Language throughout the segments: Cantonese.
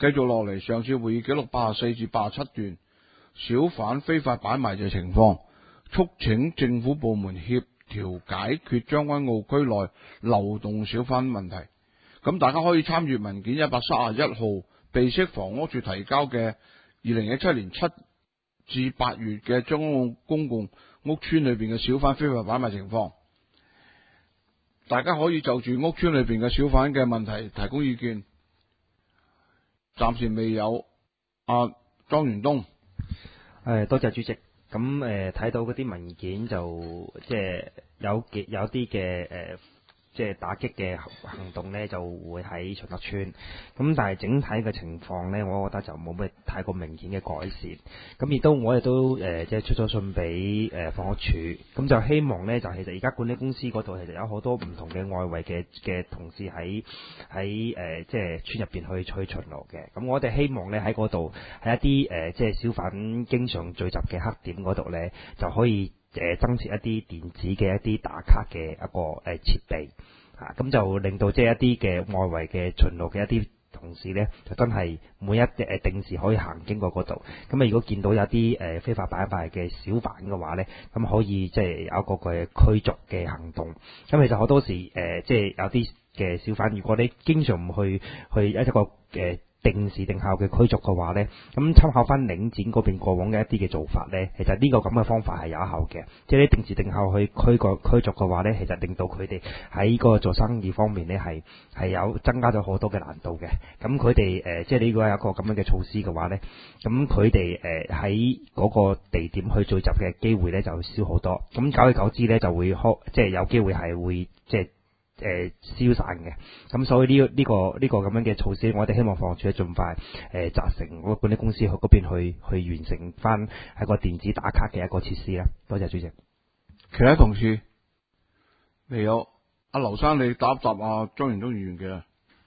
繼續落嚟，上次會議記錄84至87段，小販非法擺賣嘅情況，促請政府部門協調解決將軍澳區內流動小販問題。咁大家可以參閱文件131號，被釋房屋處提交嘅2017年7至8月嘅將軍澳公共屋邨裏邊嘅小販非法擺賣情況。大家可以就住屋邨裏邊嘅小販嘅問題提供意見。暫時未有。莊元東， 多謝主席。咁睇到嗰啲文件就即係有啲嘅即係打擊嘅行動呢，就會喺長德邨。咁但係整體嘅情況呢，我覺得就冇咩太過明顯嘅改善。咁我亦都即係出咗信俾房屋署，咁就希望呢，就其實而家管理公司嗰度其實有好多唔同嘅外圍嘅同事喺即係村入邊去巡邏嘅。咁我哋希望呢，喺嗰度喺一啲即係小販經常聚集嘅黑點嗰度呢，就可以增設一啲電子嘅一啲打卡嘅一個設備，咁就令到即係一啲嘅外圍嘅巡邏嘅一啲同事呢，就真係每一定時可以行經過嗰度。咁如果見到有啲非法擺賣嘅小販嘅話呢，咁可以即係有一個嘅驅逐嘅行動。咁其實好多時即係有啲嘅小販，如果你經常唔去一個定時定效嘅驅逐嘅話呢，咁參考翻領展嗰邊過往嘅一啲嘅做法呢，其實呢個咁嘅方法係有效嘅。即係你定時定效去驅逐嘅話呢，其實令到佢哋喺個做生意方面呢係有增加咗好多嘅難度嘅。咁佢哋即係呢個有一個咁樣嘅措施嘅話呢，咁佢哋喺嗰個地點去聚集嘅機會呢就少好多。咁久而久之呢，就會即係有機會係會即係消散嘅。咁所以呢個咁樣嘅措施，我哋希望房署盡快責成嗰個管理公司去嗰邊去完成翻係個電子打卡嘅一個設施啦。多謝主席。 其他同事未有。阿劉生，你答一答莊元東議員嘅。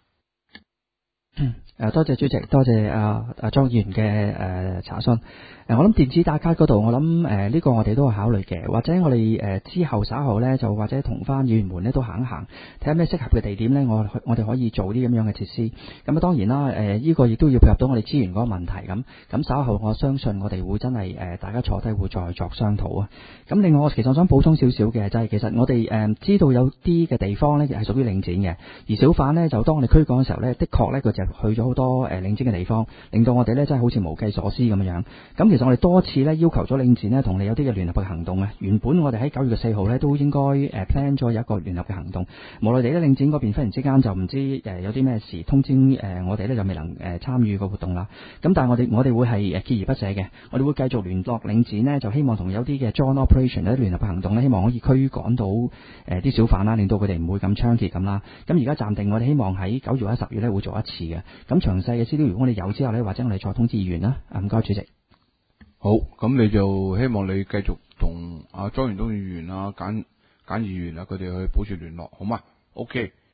多謝主席，多謝莊議員嘅查詢。我諗電子打卡嗰度，我諗呢個我哋都會考慮嘅，或者我哋之後稍後呢，就或者同翻議員們呢都行一行，睇下咩適合嘅地點呢，我哋可以做啲咁樣嘅設施。咁當然啦，呢個亦都要配合到我哋資源嗰個問題咁稍後我相信我哋會真係大家坐低會再作商討啊。咁另外我其實想補充少少嘅就係其實我哋知道有啲嘅地方呢係屬於領展嘅，而小販呢，就當我哋驅趕嘅時候呢，的確呢，佢就去咗好多領展嘅地方，令到我哋呢真係好似無計所施咁樣。咁其實我哋多次咧要求咗領展呢同你有啲嘅聯合嘅行動啊。原本我哋喺9月4號呢都應該plan 咗有一個聯合嘅行動，無奈地咧領展嗰邊忽然之間就唔知有啲咩事通知我哋呢就未能參與個活動啦。咁但係我哋會係鍥而不捨嘅，我哋會繼續聯絡領展呢，就希望同有啲嘅 joint operation 咧聯合嘅行動呢，希望可以驅趕到啲小販啦，令到佢哋唔會咁猖獗咁啦。咁而家暫定我哋希望喺9月或者10月呢會做一次嘅。咁詳細嘅資料如果我哋有之後呢，或者我哋再通知議員啦。唔該主席。 好，咁你就希望你繼續同莊元東議員簡議員佢哋去保持聯絡，好嗎？ OK。